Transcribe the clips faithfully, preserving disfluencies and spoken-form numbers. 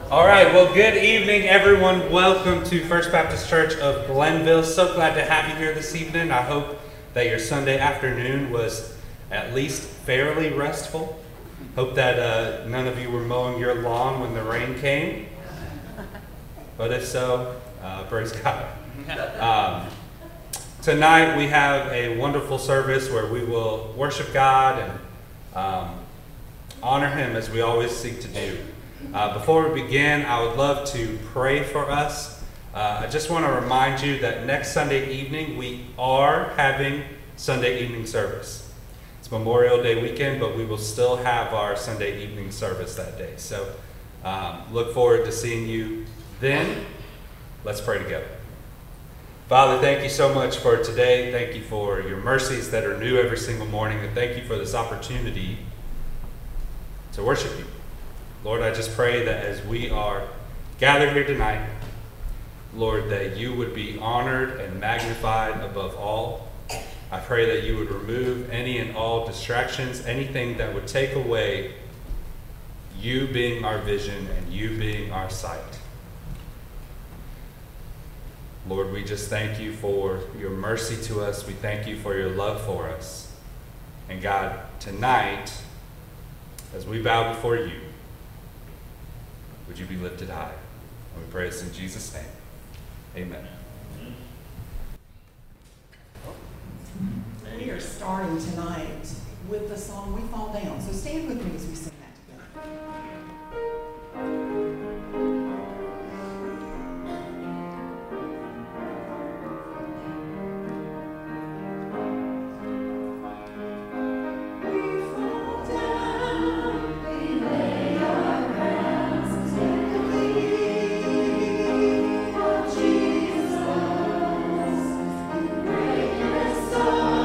All right, well, good evening, everyone. Welcome to First Baptist Church of Glenville. So glad to have you here this evening. I hope that your Sunday afternoon was at least fairly restful. Hope that uh, none of you were mowing your lawn when the rain came. But if so, uh, praise God. Um, tonight we have a wonderful service where we will worship God and um, honor Him as we always seek to do. Uh, before we begin, I would love to pray for us. Uh, I just want to remind you that next Sunday evening we are having Sunday evening service. It's Memorial Day weekend, but we will still have our Sunday evening service that day. So um, look forward to seeing you then. Let's pray together. Father, thank you so much for today. Thank you for your mercies that are new every single morning, and thank you for this opportunity to worship you. Lord, I just pray that as we are gathered here tonight, Lord, that you would be honored and magnified above all. I pray that you would remove any and all distractions, anything that would take away you being our vision and you being our sight. Lord, we just thank you for your mercy to us. We thank you for your love for us. And God, tonight, as we bow before you, would you be lifted high? And we pray this in Jesus' name. Amen. We are starting tonight with the song We Fall Down. So stand with me as we sing that together.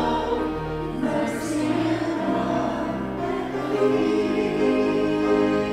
Thank you.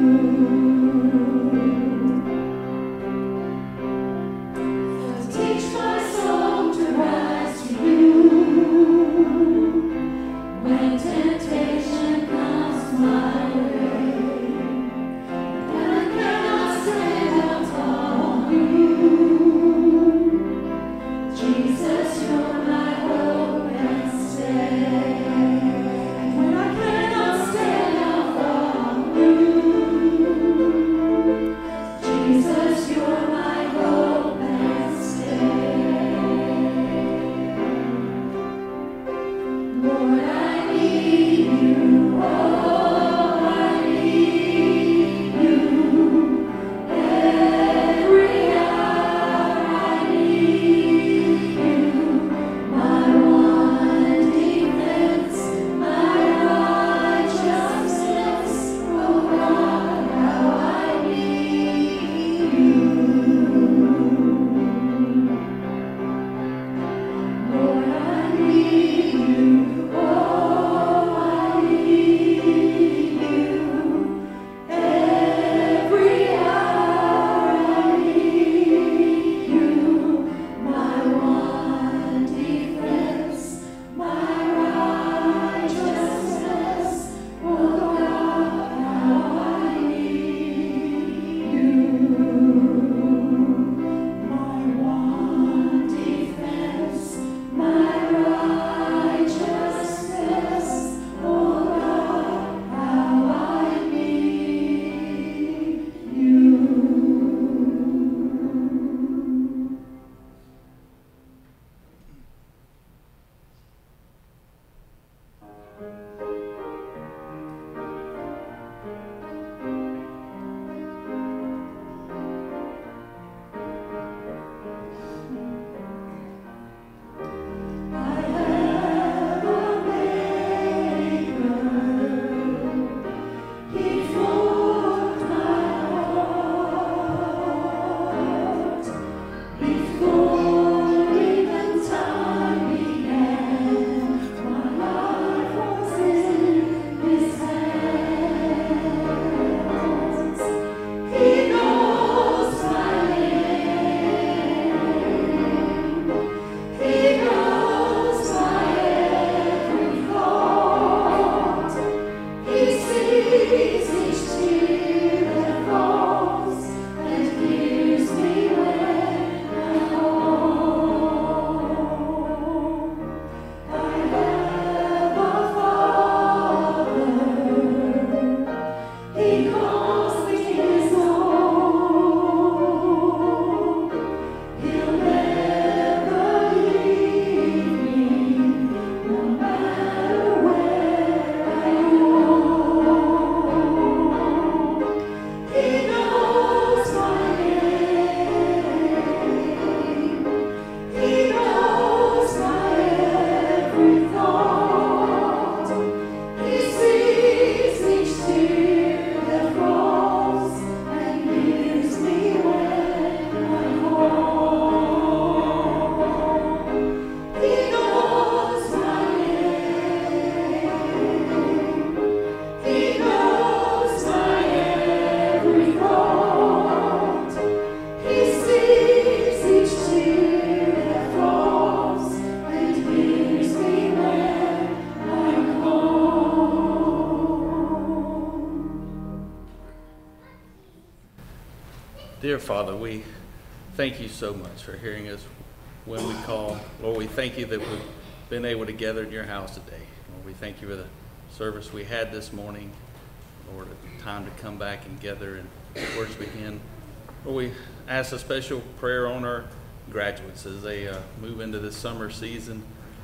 Dear Father, we thank you so much for hearing us when we call. Lord, we thank you that we've been able to gather in your house today. Lord, we thank you for the service we had this morning. Lord, a time to come back and gather and worship again. Lord, we ask a special prayer on our graduates as they uh, move into this summer season.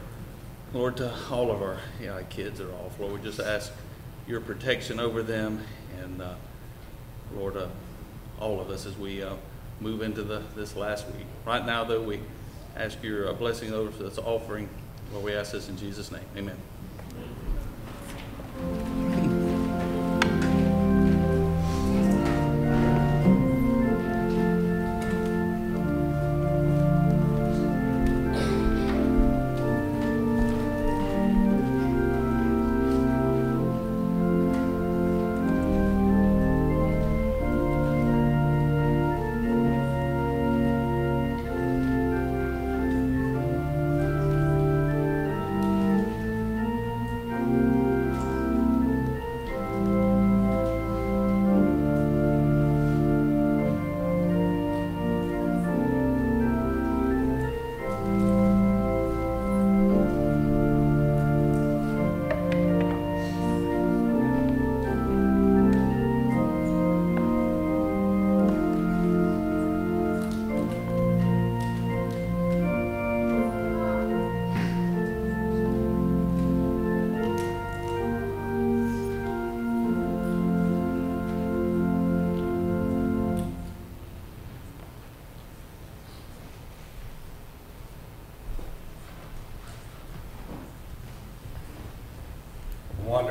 Lord, to all of our you know, kids are off. Lord, we just ask your protection over them, and uh, Lord, uh, all of us as we uh, move into the this last week. Right now, though, we ask your uh, blessing over this offering. Lord, we ask this in Jesus' name. Amen.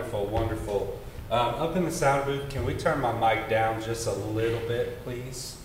Wonderful, wonderful. Um, up in the sound booth, can we turn my mic down just a little bit, please?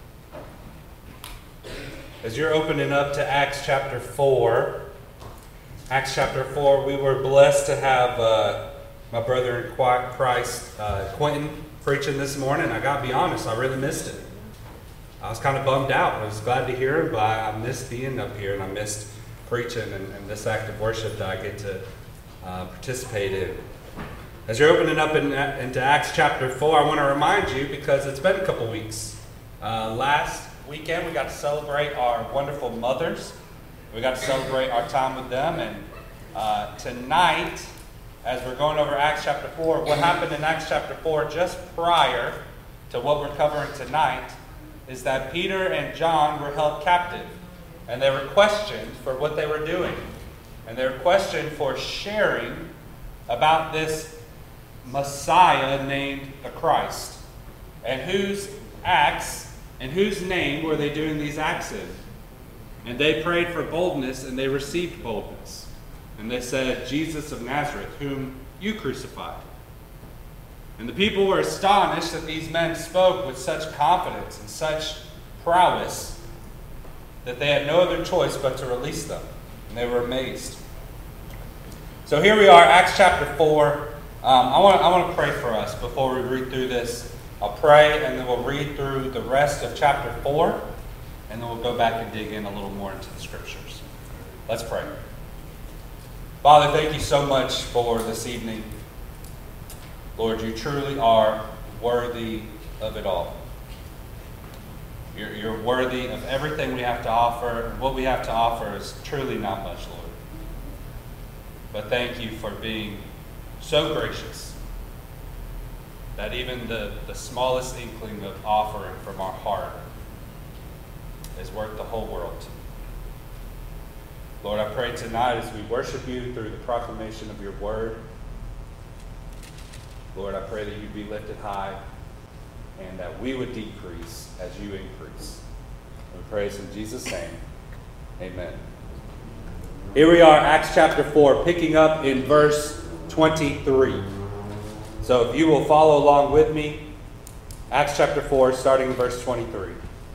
As you're opening up to Acts chapter four, Acts chapter four, we were blessed to have uh, my brother in Christ, uh, Quentin, preaching this morning. I gotta be honest, I really missed it. I was kind of bummed out. I was glad to hear him, but I missed being up here, and I missed preaching and, and this act of worship that I get to uh, participate in. As you're opening up in, into Acts chapter four, I want to remind you, because it's been a couple weeks. Uh, last weekend, we got to celebrate our wonderful mothers. We got to celebrate our time with them. And uh, tonight, as we're going over Acts chapter four, what happened in Acts chapter four just prior to what we're covering tonight is that Peter and John were held captive. And they were questioned for what they were doing. And they were questioned for sharing about this Messiah named the Christ. And whose acts, in whose name were they doing these acts in? And they prayed for boldness, and they received boldness. And they said, Jesus of Nazareth, whom you crucified. And the people were astonished that these men spoke with such confidence and such prowess that they had no other choice but to release them. And they were amazed. So here we are, Acts chapter four. Um, I want I want to pray for us before we read through this. I'll pray, and then we'll read through the rest of chapter four, and then we'll go back and dig in a little more into the scriptures. Let's pray. Father, thank you so much for this evening. Lord, you truly are worthy of it all. You're, you're worthy of everything we have to offer. What we have to offer is truly not much, Lord. But thank you for being so gracious that even the, the smallest inkling of offering from our heart is worth the whole world. Lord, I pray tonight as we worship you through the proclamation of your word, Lord, I pray that you be lifted high and that we would decrease as you increase. We pray this in Jesus' name. Amen. Here we are, Acts chapter four, picking up in verse twenty-three. So if you will follow along with me, Acts chapter four, starting in verse twenty-three.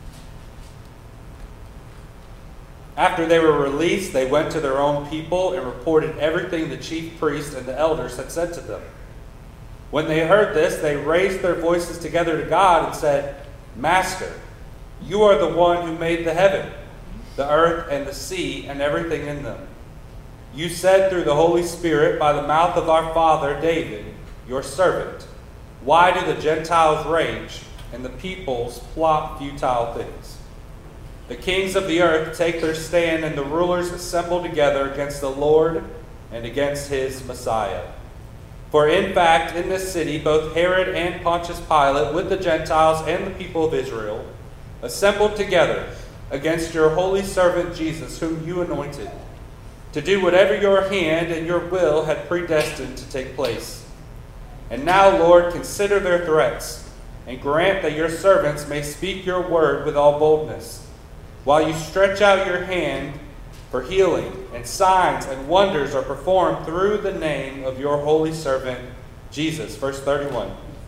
After they were released, they went to their own people and reported everything the chief priests and the elders had said to them. When they heard this, they raised their voices together to God and said, Master, you are the one who made the heaven, the earth, and the sea, and everything in them. You said through the Holy Spirit by the mouth of our father David, your servant, why do the Gentiles rage and the peoples plot futile things? The kings of the earth take their stand, and the rulers assemble together against the Lord and against his Messiah. For in fact, in this city, both Herod and Pontius Pilate, with the Gentiles and the people of Israel, assembled together against your holy servant Jesus, whom you anointed, to do whatever your hand and your will had predestined to take place. And now, Lord, consider their threats, and grant that your servants may speak your word with all boldness, while you stretch out your hand for healing, and signs and wonders are performed through the name of your holy servant Jesus. Verse thirty-one.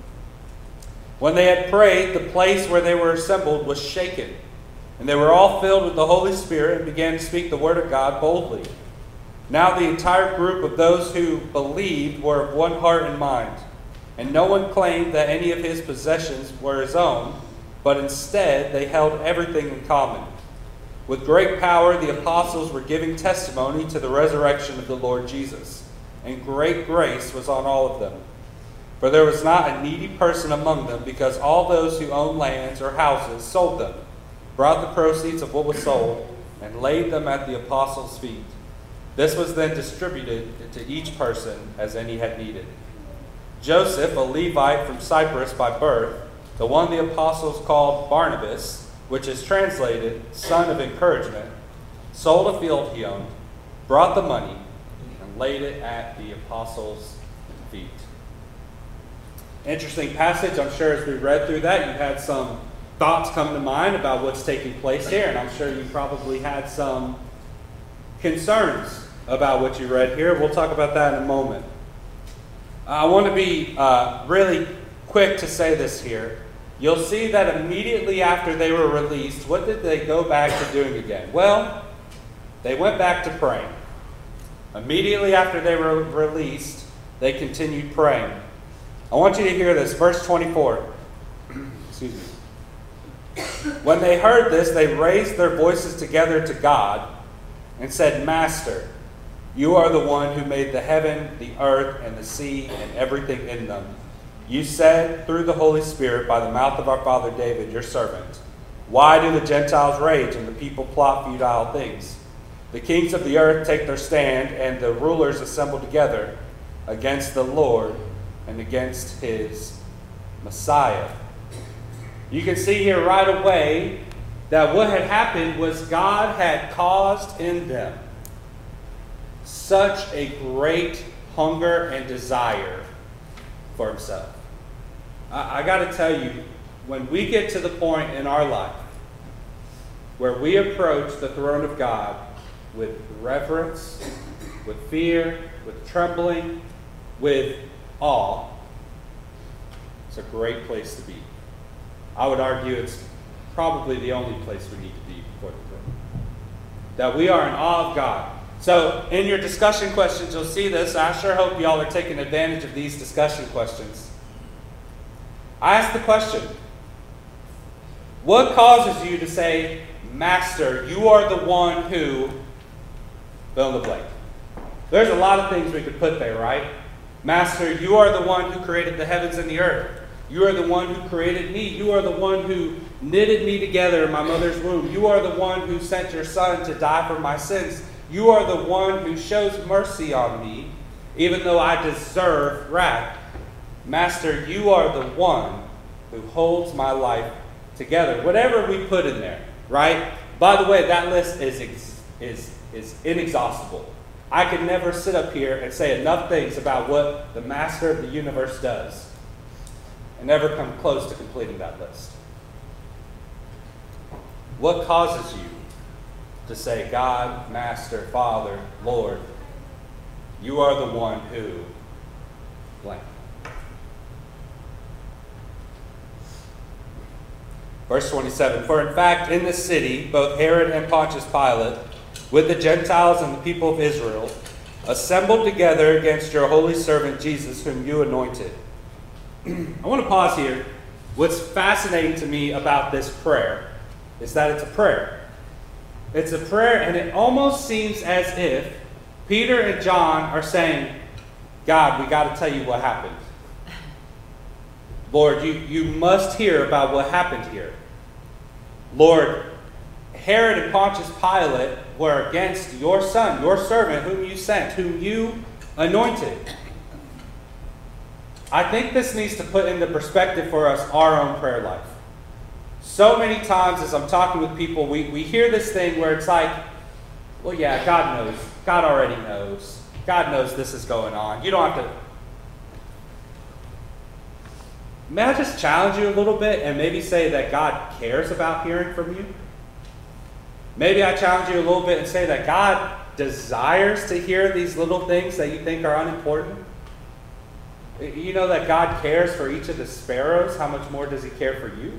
When they had prayed, the place where they were assembled was shaken, and they were all filled with the Holy Spirit and began to speak the word of God boldly. Now the entire group of those who believed were of one heart and mind, and no one claimed that any of his possessions were his own, but instead they held everything in common. With great power, the apostles were giving testimony to the resurrection of the Lord Jesus, and great grace was on all of them. For there was not a needy person among them, because all those who owned lands or houses sold them, brought the proceeds of what was sold, and laid them at the apostles' feet. This was then distributed to each person as any had needed. Joseph, a Levite from Cyprus by birth, the one the apostles called Barnabas, which is translated son of encouragement, sold a field he owned, brought the money, and laid it at the apostles' feet. Interesting passage. I'm sure as we read through that, you had some thoughts come to mind about what's taking place here, and I'm sure you probably had some concerns about what you read here. We'll talk about that in a moment. I want to be uh, really quick to say this here. You'll see that immediately after they were released, what did they go back to doing again? Well, they went back to praying. Immediately after they were released, they continued praying. I want you to hear this, verse twenty-four. Excuse me. When they heard this, they raised their voices together to God and said, Master, you are the one who made the heaven, the earth, and the sea, and everything in them. You said through the Holy Spirit by the mouth of our father David, your servant, why do the Gentiles rage and the people plot futile things? The kings of the earth take their stand, and the rulers assemble together against the Lord and against his Messiah. You can see here right away that what had happened was God had caused in them such a great hunger and desire for himself. I, I got to tell you, when we get to the point in our life where we approach the throne of God with reverence, with fear, with trembling, with awe, it's a great place to be. I would argue it's probably the only place we need to be before the throne. That we are in awe of God. So, in your discussion questions, you'll see this. I sure hope y'all are taking advantage of these discussion questions. I ask the question, what causes you to say, Master, you are the one who, fill in the blank. There's a lot of things we could put there, right? Master, you are the one who created the heavens and the earth. You are the one who created me. You are the one who knitted me together in my mother's womb. You are the one who sent your son to die for my sins. You are the one who shows mercy on me, even though I deserve wrath. Master, you are the one who holds my life together. Whatever we put in there, right? By the way, that list is, ex- is, is inexhaustible. I could never sit up here and say enough things about what the master of the universe does and never come close to completing that list. What causes you to say, God, Master, Father, Lord, you are the one who blank? Verse twenty-seven, for in fact, in this city, both Herod and Pontius Pilate, with the Gentiles and the people of Israel, assembled together against your holy servant Jesus, whom you anointed. I want to pause here. What's fascinating to me about this prayer is that it's a prayer. It's a prayer, and it almost seems as if Peter and John are saying, God, we got to tell you what happened. Lord, you, you must hear about what happened here. Lord, Herod and Pontius Pilate were against your son, your servant, whom you sent, whom you anointed. I think this needs to put into perspective for us our own prayer life. So many times as I'm talking with people, we, we hear this thing where it's like, well, yeah, God knows. God already knows. God knows this is going on. You don't have to. May I just challenge you a little bit and maybe say that God cares about hearing from you? Maybe I challenge you a little bit and say that God desires to hear these little things that you think are unimportant. You know that God cares for each of the sparrows. How much more does he care for you?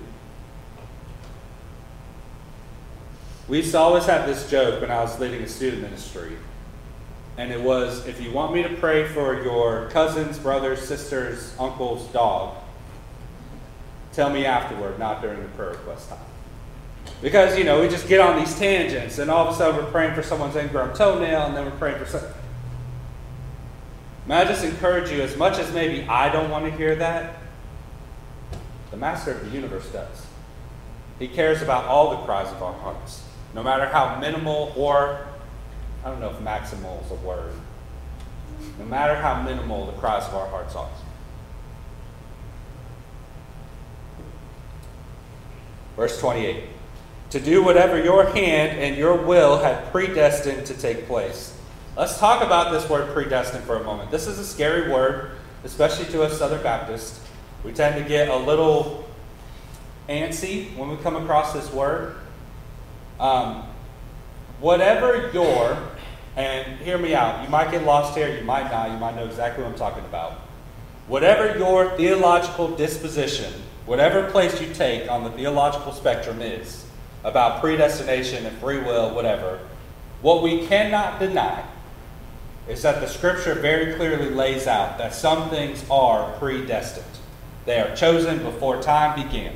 We used to always have this joke when I was leading a student ministry. And it was, if you want me to pray for your cousin's, brother's, sister's, uncle's dog, tell me afterward, not during the prayer request time. Because, you know, we just get on these tangents, and all of a sudden we're praying for someone's ingrown toenail, and then we're praying for some. May I just encourage you, as much as maybe I don't want to hear that, the Master of the universe does. He cares about all the cries of our hearts, no matter how minimal or, I don't know if maximal is a word, no matter how minimal the cries of our hearts are. Verse twenty-eight. To do whatever your hand and your will had predestined to take place. Let's talk about this word predestined for a moment. This is a scary word, especially to us Southern Baptists. We tend to get a little antsy when we come across this word. Um, whatever your, and hear me out, you might get lost here, you might not, you might know exactly what I'm talking about. whatever your theological disposition, whatever place you take on the theological spectrum is about predestination and free will, whatever, what we cannot deny is that the Scripture very clearly lays out that some things are predestined. They are chosen before time began.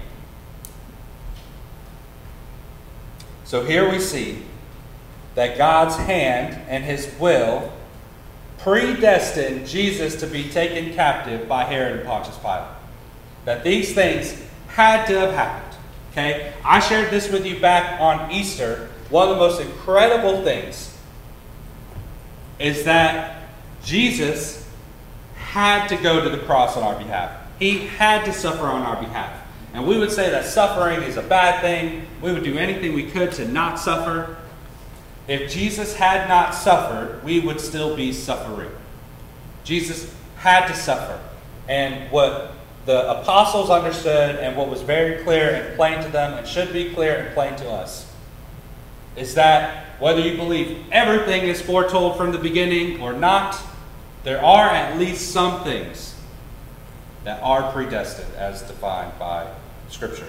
So here we see that God's hand and His will predestined Jesus to be taken captive by Herod and Pontius Pilate. That these things had to have happened. Okay? I shared this with you back on Easter. One of the most incredible things is that Jesus had to go to the cross on our behalf. He had to suffer on our behalf. And we would say that suffering is a bad thing. We would do anything we could to not suffer. If Jesus had not suffered, we would still be suffering. Jesus had to suffer. And what the apostles understood and what was very clear and plain to them and should be clear and plain to us is that whether you believe everything is foretold from the beginning or not, there are at least some things that are predestined as defined by Scripture.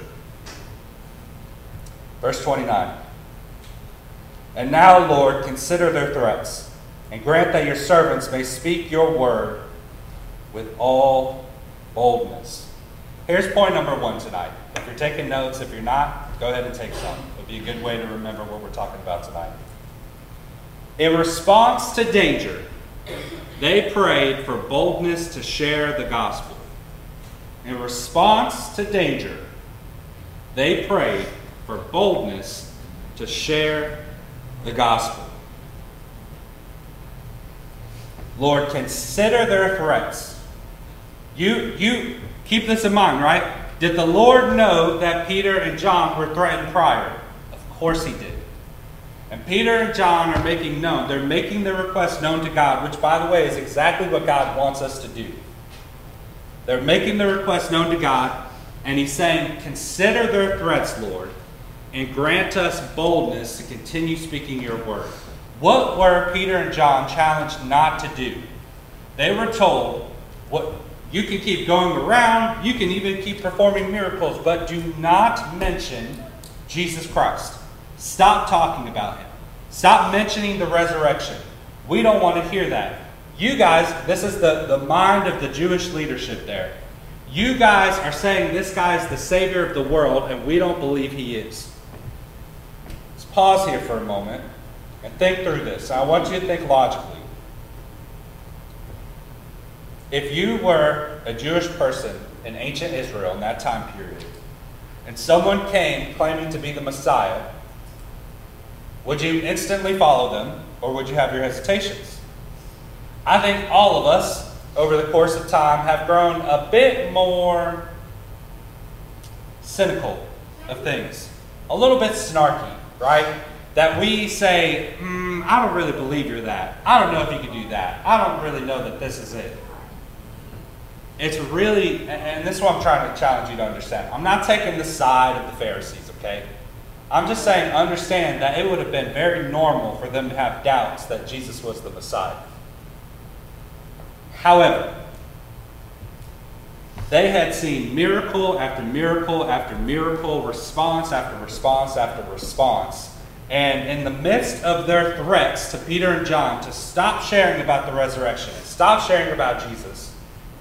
Verse twenty-nine. And now, Lord, consider their threats, and grant that your servants may speak your word with all boldness. Here's point number one tonight. If you're taking notes, if you're not, go ahead and take some. It'll be a good way to remember what we're talking about tonight. In response to danger, they prayed for boldness to share the gospel. In response to danger, they prayed for boldness to share the gospel. Lord, consider their threats. You, you keep this in mind, right? Did the Lord know that Peter and John were threatened prior? Of course He did. And Peter and John are making known, they're making their request known to God, which, by the way, is exactly what God wants us to do. They're making their request known to God, and He's saying, consider their threats, Lord, and grant us boldness to continue speaking your word. What were Peter and John challenged not to do? They were told, what you can keep going around, you can even keep performing miracles, but do not mention Jesus Christ. Stop talking about Him. Stop mentioning the resurrection. We don't want to hear that. You guys, this is the, the mind of the Jewish leadership there. You guys are saying this guy's the Savior of the world, and we don't believe He is. Let's pause here for a moment and think through this. I want you to think logically. If you were a Jewish person in ancient Israel in that time period, and someone came claiming to be the Messiah, would you instantly follow them, or would you have your hesitations? I think all of us, over the course of time, have grown a bit more cynical of things. A little bit snarky, right? That we say, mm, I don't really believe you're that. I don't know if you can do that. I don't really know that this is it. It's really, and this is what I'm trying to challenge you to understand. I'm not taking the side of the Pharisees, okay? I'm just saying, understand that it would have been very normal for them to have doubts that Jesus was the Messiah. However, they had seen miracle after miracle after miracle, response after response after response. And in the midst of their threats to Peter and John to stop sharing about the resurrection and stop sharing about Jesus,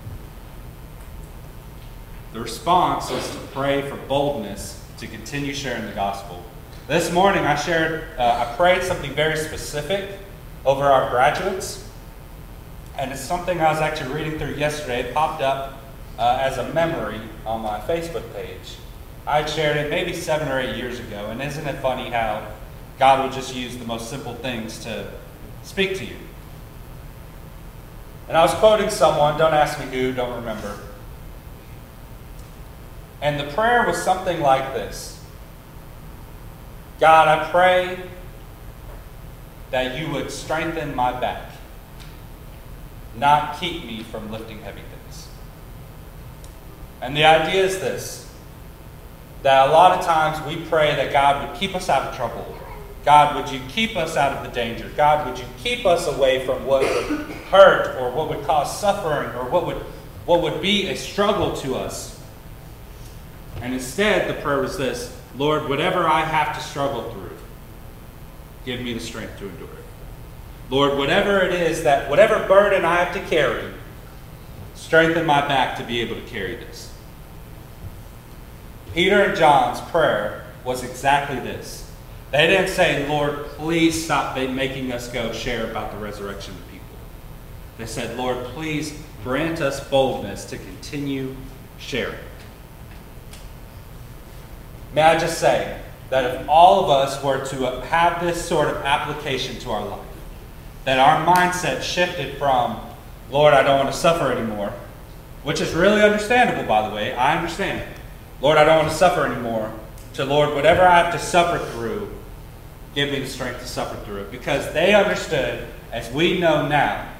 the response is to pray for boldness to continue sharing the gospel. This morning I shared, uh, I prayed something very specific over our graduates. And it's something I was actually reading through yesterday. It popped up uh, as a memory on my Facebook page. I shared it maybe seven or eight years ago. And isn't it funny how God will just use the most simple things to speak to you? And I was quoting someone, don't ask me who, don't remember. And the prayer was something like this. God, I pray that you would strengthen my back, not keep me from lifting heavy things. And the idea is this, that a lot of times we pray that God would keep us out of trouble. God, would you keep us out of the danger? God, would you keep us away from what would hurt or what would cause suffering or what would what would be a struggle to us. And instead, the prayer was this: Lord, whatever I have to struggle through, give me the strength to endure it. Lord, whatever it is that, whatever burden I have to carry, strengthen my back to be able to carry this. Peter and John's prayer was exactly this. They didn't say, Lord, please stop making us go share about the resurrection of people. They said, Lord, please grant us boldness to continue sharing. May I just say that if all of us were to have this sort of application to our life, that our mindset shifted from, Lord, I don't want to suffer anymore, which is really understandable, by the way. I understand it. Lord, I don't want to suffer anymore, to Lord, whatever I have to suffer through, give me the strength to suffer through it. Because they understood, as we know now,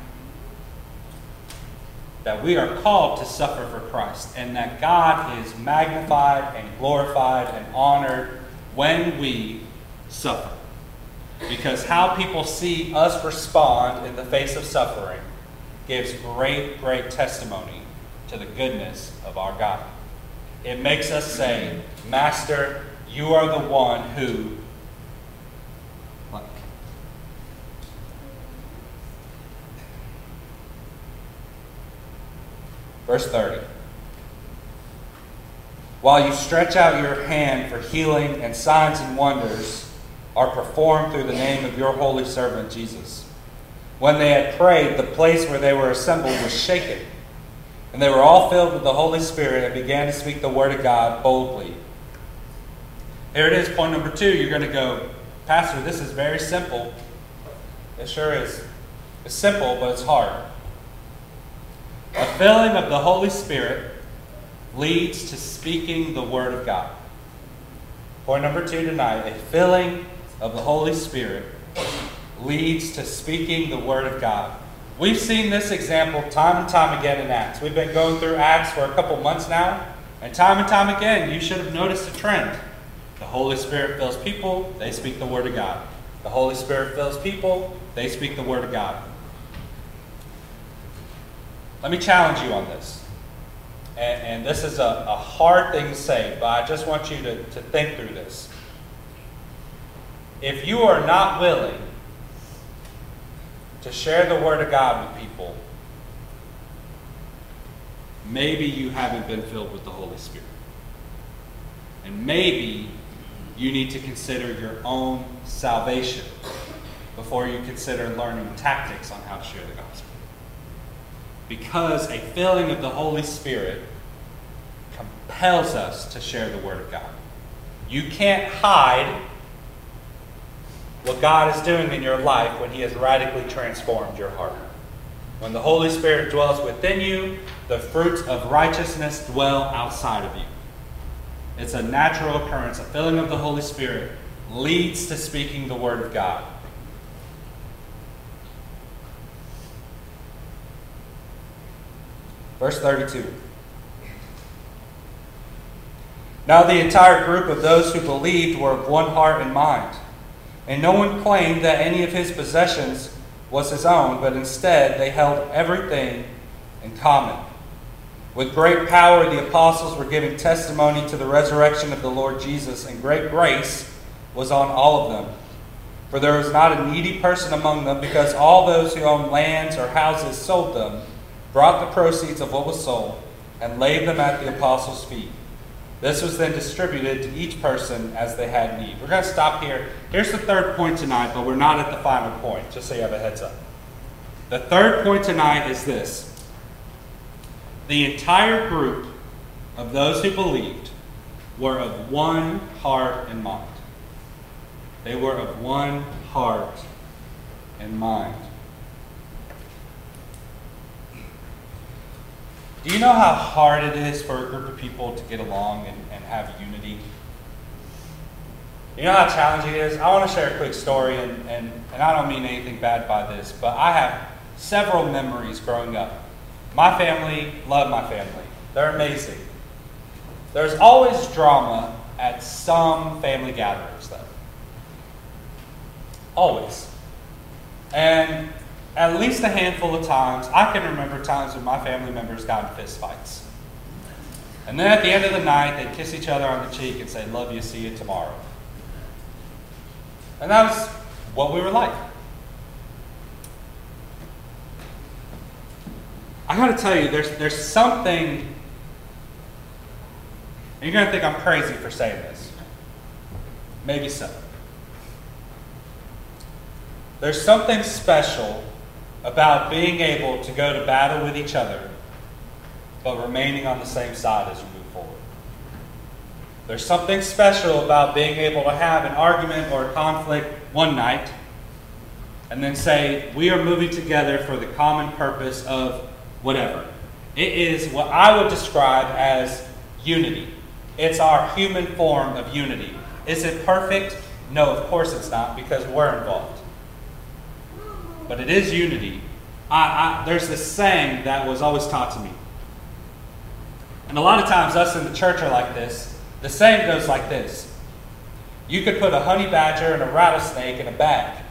that we are called to suffer for Christ, and that God is magnified and glorified and honored when we suffer. Because how people see us respond in the face of suffering gives great, great testimony to the goodness of our God. It makes us say, Master, you are the one who... What? Verse thirty. While you stretch out your hand for healing, and signs and wonders are performed through the name of your holy servant Jesus. When they had prayed, the place where they were assembled was shaken, and they were all filled with the Holy Spirit and began to speak the word of God boldly. Here it is, point number two. You're going to go, Pastor, this is very simple. It sure is. It's simple, but it's hard. A filling of the Holy Spirit leads to speaking the word of God. Point number two tonight, a filling of the Holy Spirit leads to speaking the word of God. We've seen this example time and time again in Acts. We've been going through Acts for a couple months now, and time and time again, you should have noticed a trend. The Holy Spirit fills people, they speak the word of God. The Holy Spirit fills people, they speak the word of God. Let me challenge you on this. And, and this is a, a hard thing to say, but I just want you to, to think through this. If you are not willing to share the word of God with people, maybe you haven't been filled with the Holy Spirit. And maybe you need to consider your own salvation before you consider learning tactics on how to share the gospel. Because a filling of the Holy Spirit compels us to share the word of God. You can't hide what God is doing in your life when He has radically transformed your heart. When the Holy Spirit dwells within you, the fruits of righteousness dwell outside of you. It's a natural occurrence. A filling of the Holy Spirit leads to speaking the word of God. Verse thirty-two. Now the entire group of those who believed were of one heart and mind. And no one claimed that any of his possessions was his own, but instead they held everything in common. With great power the apostles were giving testimony to the resurrection of the Lord Jesus, and great grace was on all of them. For there was not a needy person among them, because all those who owned lands or houses sold them, brought the proceeds of what was sold, and laid them at the apostles' feet. This was then distributed to each person as they had need. We're going to stop here. Here's the third point tonight, but we're not at the final point, just so you have a heads up. The third point tonight is this. The entire group of those who believed were of one heart and mind. They were of one heart and mind. Do you know how hard it is for a group of people to get along and, and have unity? You know how challenging it is? I want to share a quick story, and, and, and I don't mean anything bad by this, but I have several memories growing up. My family, love my family. They're amazing. There's always drama at some family gatherings, though. Always. And at least a handful of times, I can remember times when my family members got in fist fights. And then at the end of the night, they'd kiss each other on the cheek and say, love you, see you tomorrow. And that was what we were like. I gotta tell you, there's, there's something, and you're gonna think I'm crazy for saying this. Maybe so. There's something special about being able to go to battle with each other, but remaining on the same side as you move forward. There's something special about being able to have an argument or a conflict one night, and then say, we are moving together for the common purpose of whatever. It is what I would describe as unity. It's our human form of unity. Is it perfect? No, of course it's not, because we're involved. But it is unity. I, I, there's this saying that was always taught to me. And a lot of times us in the church are like this. The saying goes like this. You could put a honey badger and a rattlesnake in a bag.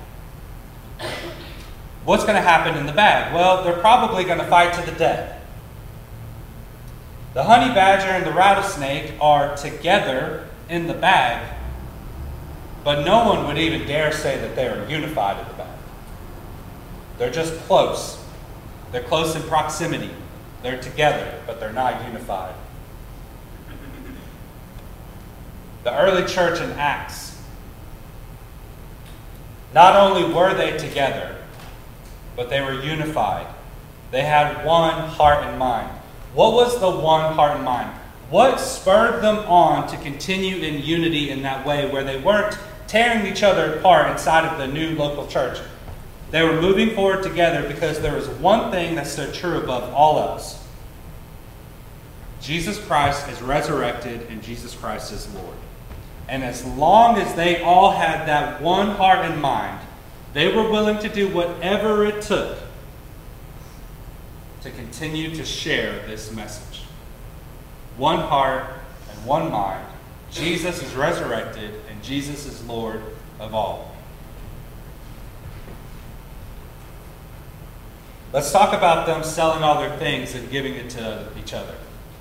What's going to happen in the bag? Well, they're probably going to fight to the death. The honey badger and the rattlesnake are together in the bag, but no one would even dare say that they are unified in the bag. They're just close. They're close in proximity. They're together, but they're not unified. The early church in Acts, not only were they together, but they were unified. They had one heart and mind. What was the one heart and mind? What spurred them on to continue in unity in that way, where they weren't tearing each other apart inside of the new local church? They were moving forward together because there was one thing that stood true above all else. Jesus Christ is resurrected and Jesus Christ is Lord. And as long as they all had that one heart and mind, they were willing to do whatever it took to continue to share this message. One heart and one mind. Jesus is resurrected and Jesus is Lord of all. Let's talk about them selling all their things and giving it to each other.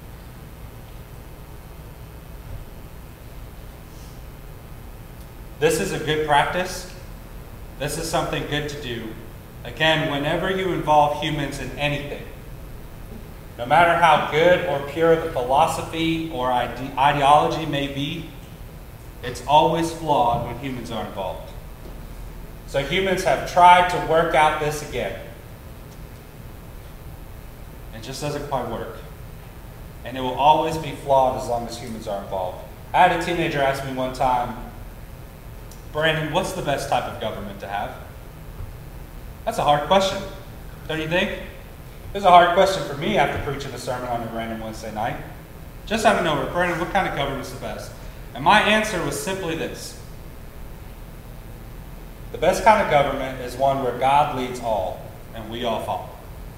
This is a good practice. This is something good to do. Again, whenever you involve humans in anything, no matter how good or pure the philosophy or ide- ideology may be, it's always flawed when humans are involved. So humans have tried to work out this again. It just doesn't quite work. And it will always be flawed as long as humans are involved. I had a teenager ask me one time, Brandon, what's the best type of government to have? That's a hard question, don't you think? It's a hard question for me after preaching a sermon on a random Wednesday night. Just out of nowhere, Brandon, what kind of government's the best? And my answer was simply this. The best kind of government is one where God leads all and we all follow.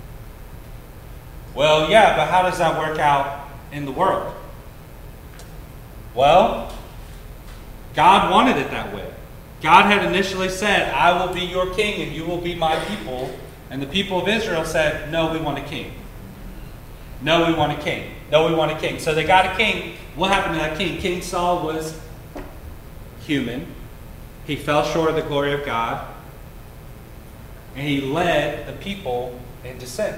Well, yeah, but how does that work out in the world? Well, God wanted it that way. God had initially said, I will be your king and you will be my people. And the people of Israel said, no, we want a king. No, we want a king. No, we want a king. So they got a king. What happened to that king? King Saul was human. He fell short of the glory of God. And he led the people into sin.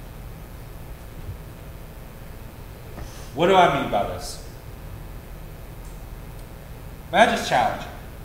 What do I mean by this? May I just challenge you?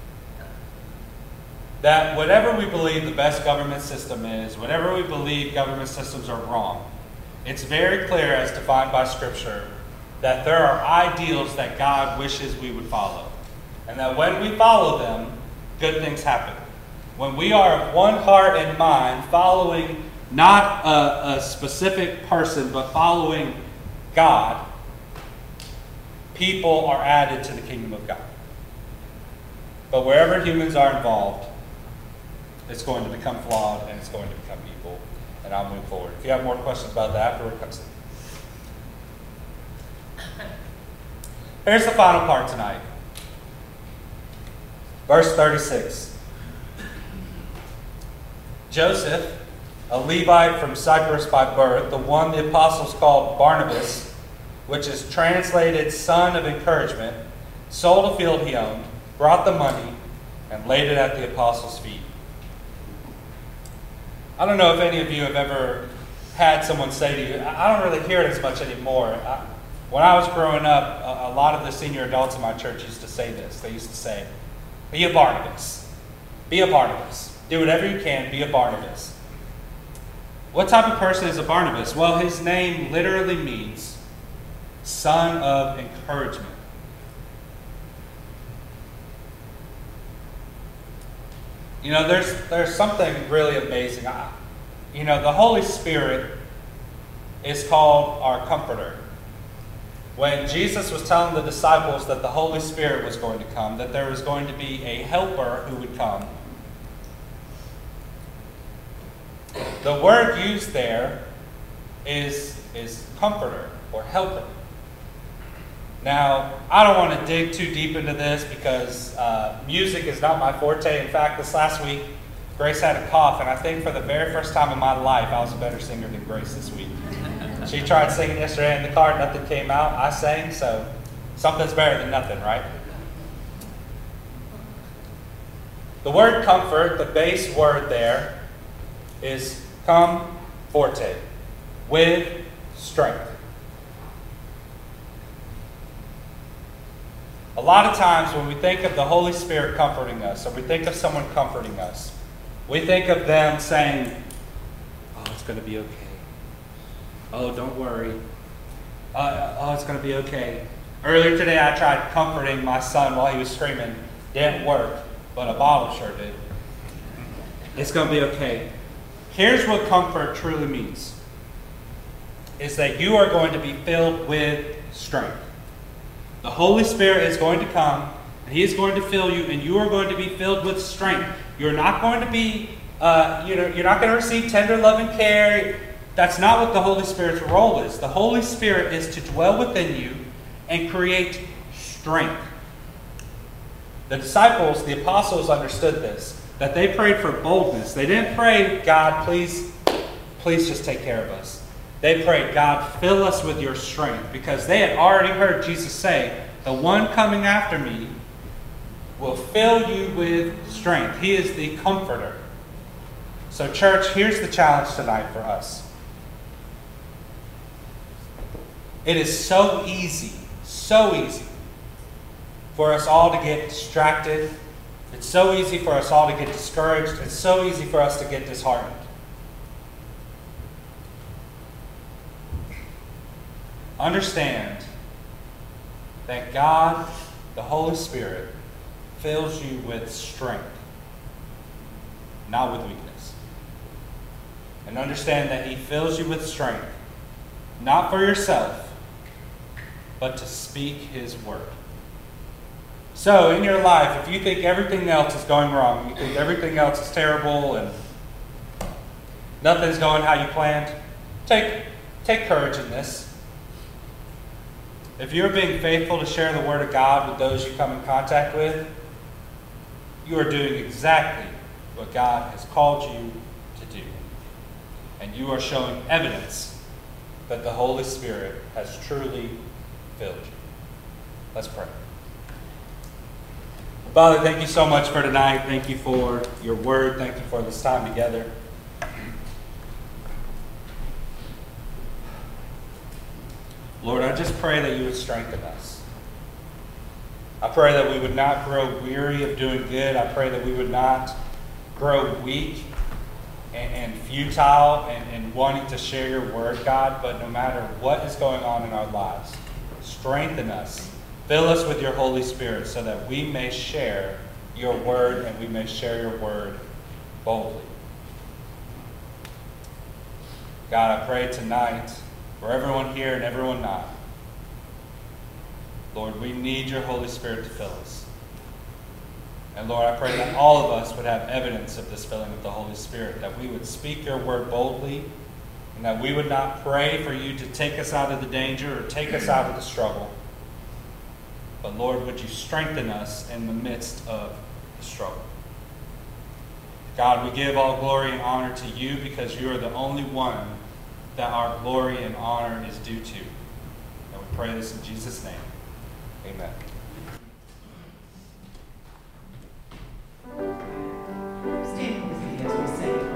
That whatever we believe the best government system is, whatever we believe government systems are wrong, it's very clear as defined by Scripture that there are ideals that God wishes we would follow. And that when we follow them, good things happen. When we are of one heart and mind, following not a, a specific person, but following God, people are added to the kingdom of God. But wherever humans are involved, it's going to become flawed and it's going to become evil. And I'll move forward. If you have more questions about that, afterward, come see me. Here's the final part tonight. Verse thirty-six. Joseph, a Levite from Cyprus by birth, the one the apostles called Barnabas, which is translated son of encouragement, sold a field he owned, brought the money, and laid it at the apostles' feet. I don't know if any of you have ever had someone say to you, I don't really hear it as much anymore. I, when I was growing up, a, a lot of the senior adults in my church used to say this. They used to say, be a Barnabas. Be a Barnabas. Do whatever you can, be a Barnabas. What type of person is a Barnabas? Well, his name literally means son of encouragement. You know, there's there's something really amazing. I, you know, the Holy Spirit is called our comforter. When Jesus was telling the disciples that the Holy Spirit was going to come, that there was going to be a helper who would come, the word used there is, is comforter or helper. Now, I don't want to dig too deep into this because uh, music is not my forte. In fact, this last week, Grace had a cough, and I think for the very first time in my life, I was a better singer than Grace this week. She tried singing yesterday in the car, nothing came out. I sang, so something's better than nothing, right? The word comfort, the base word there, is come forte, with strength. A lot of times when we think of the Holy Spirit comforting us, or we think of someone comforting us, we think of them saying, oh, it's going to be okay. Oh, don't worry. Uh, oh, it's going to be okay. Earlier today I tried comforting my son while he was screaming. Didn't work, but a bottle sure did. It's going to be okay. Here's what comfort truly means. Is that you are going to be filled with strength. The Holy Spirit is going to come, and He is going to fill you, and you are going to be filled with strength. You're not going to be, uh, you know, you're not going to receive tender love and care. That's not what the Holy Spirit's role is. The Holy Spirit is to dwell within you and create strength. The disciples, the apostles understood this, that they prayed for boldness. They didn't pray, God, please, please just take care of us. They prayed, God, fill us with your strength, because they had already heard Jesus say, the one coming after me will fill you with strength. He is the comforter. So church, here's the challenge tonight for us. It is so easy, so easy for us all to get distracted. It's so easy for us all to get discouraged. It's so easy for us to get disheartened. Understand that God, the Holy Spirit, fills you with strength, not with weakness. And understand that He fills you with strength, not for yourself, but to speak His word. So, in your life, if you think everything else is going wrong, you think everything else is terrible and nothing's going how you planned, take, take courage in this. If you're being faithful to share the Word of God with those you come in contact with, you are doing exactly what God has called you to do. And you are showing evidence that the Holy Spirit has truly filled you. Let's pray. Father, thank you so much for tonight. Thank you for your Word. Thank you for this time together. Lord, I just pray that you would strengthen us. I pray that we would not grow weary of doing good. I pray that we would not grow weak and, and futile and, and wanting to share your word, God. But no matter what is going on in our lives, strengthen us. Fill us with your Holy Spirit so that we may share your word and we may share your word boldly. God, I pray tonight for everyone here and everyone not. Lord, we need your Holy Spirit to fill us. And Lord, I pray that all of us would have evidence of this filling of the Holy Spirit, that we would speak your word boldly, and that we would not pray for you to take us out of the danger or take us out of the struggle. But, Lord, would you strengthen us in the midst of the struggle? God, we give all glory and honor to you because you are the only one that our glory and honor is due to. And we pray this in Jesus' name. Amen. Stand with me as we sing.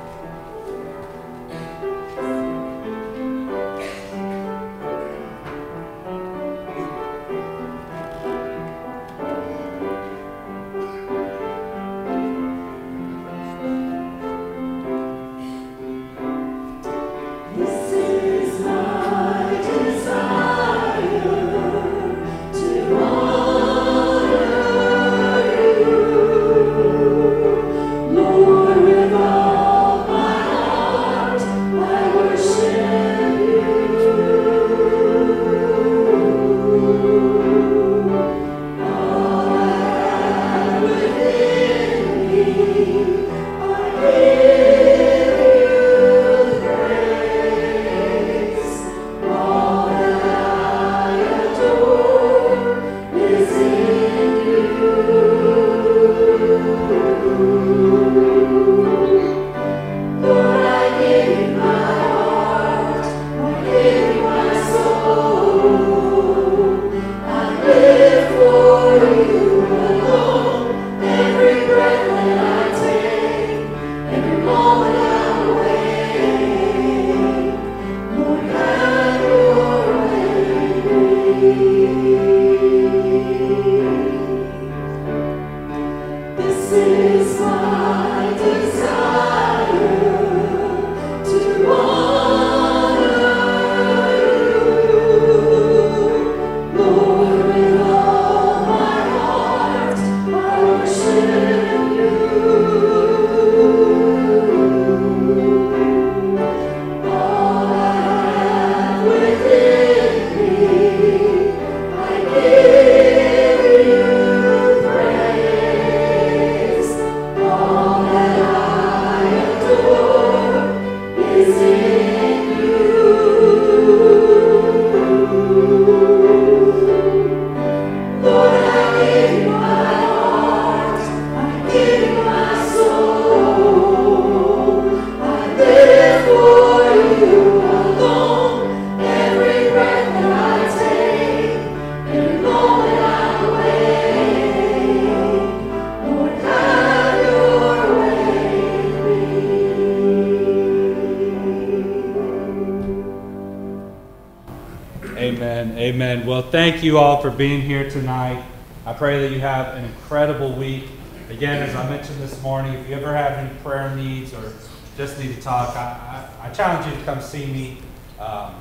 Amen. Amen. Well, thank you all for being here tonight. I pray that you have an incredible week. Again, as I mentioned this morning, if you ever have any prayer needs or just need to talk, I, I, I challenge you to come see me. Um,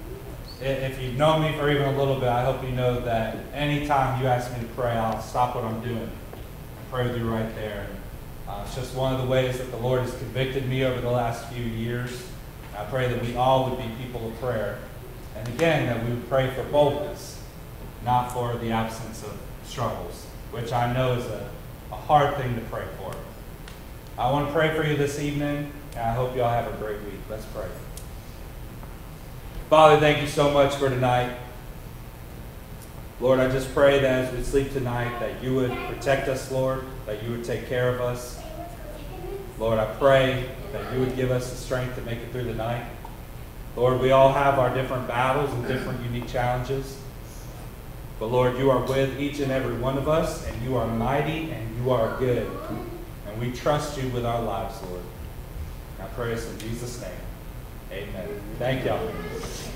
if you've known me for even a little bit, I hope you know that anytime you ask me to pray, I'll stop what I'm doing and pray with you right there. Uh, it's just one of the ways that the Lord has convicted me over the last few years. I pray that we all would be people of prayer. And again, that we would pray for boldness, not for the absence of struggles, which I know is a, a hard thing to pray for. I want to pray for you this evening, and I hope you all have a great week. Let's pray. Father, thank you so much for tonight. Lord, I just pray that as we sleep tonight, that you would protect us, Lord, that you would take care of us. Lord, I pray that you would give us the strength to make it through the night. Lord, we all have our different battles and different unique challenges. But Lord, you are with each and every one of us, and you are mighty and you are good. And we trust you with our lives, Lord. I pray this in Jesus' name. Amen. Thank y'all.